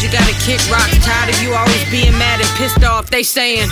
you gotta kick rocks. Tired of you always being mad and pissed off, they saying.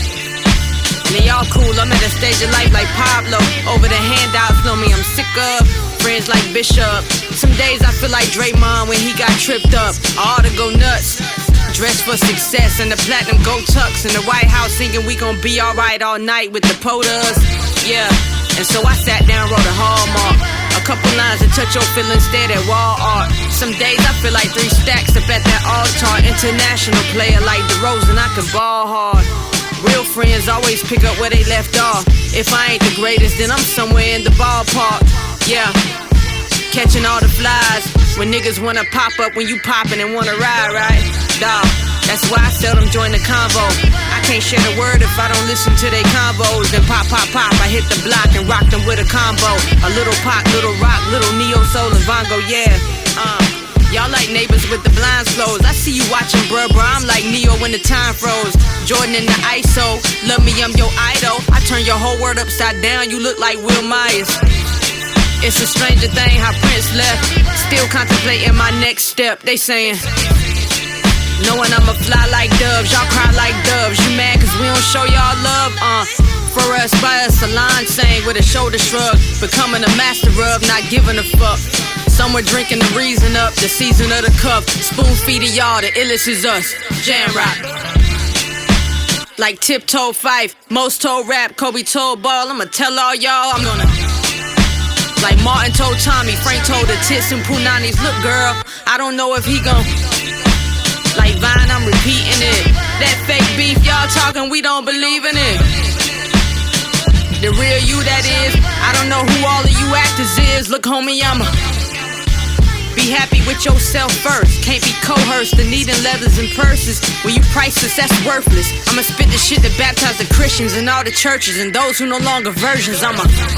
And they all cool, I'm at a stage of life like Pablo. Over the handouts, know me, I'm sick of friends like Bishop. Some days I feel like Draymond when he got tripped up. I ought to go nuts, dressed for success in the platinum gold tux. In the White House singing we gon' be alright all night with the POTUS. Yeah, and so I sat down, wrote a Hallmark. A couple lines to touch your feelings, stare at wall art. Some days I feel like 3 stacks up at that altar. International player like DeRozan, I can ball hard. Real friends always pick up where they left off. If I ain't the greatest, then I'm somewhere in the ballpark. Yeah, catching all the flies. When niggas wanna pop up when you poppin' and wanna ride, right? Dawg, that's why I seldom join the convo. I can't share the word if I don't listen to they combos. Then pop, pop, pop, I hit the block and rock them with a combo. A little pop, little rock, little neo soul and bongo, yeah. Y'all like neighbors with the blinds closed. I see you watching, bruh, I'm like Neo when the time froze. Jordan in the ISO, love me, I'm your idol. I turn your whole world upside down, you look like Will Myers. It's a stranger thing how Prince left. Still contemplating my next step, they saying. Knowing I'ma fly like doves, y'all cry like doves. You mad cause we don't show y'all love? For us, by us, a line sang with a shoulder shrug. Becoming a master of not giving a fuck. Some were drinking the reason up, the season of the cup. Spoon feeding y'all, the illest is us. Jam rock. Like Tiptoe Fife, most told rap, Kobe told ball. I'ma tell all y'all I'm gonna. Like Martin told Tommy, Frank told the tits and Punanis. Look girl, I don't know if he gon'. Like Vine, I'm repeating it. That fake beef y'all talking, we don't believe in it. The real you that is, I don't know who all of you actors is. Look homie, I'ma be happy with yourself first. Can't be coerced to needing leathers and purses. When you priceless, that's worthless. I'ma spit the shit that baptize the Christians in all the churches and those who no longer virgins. I'ma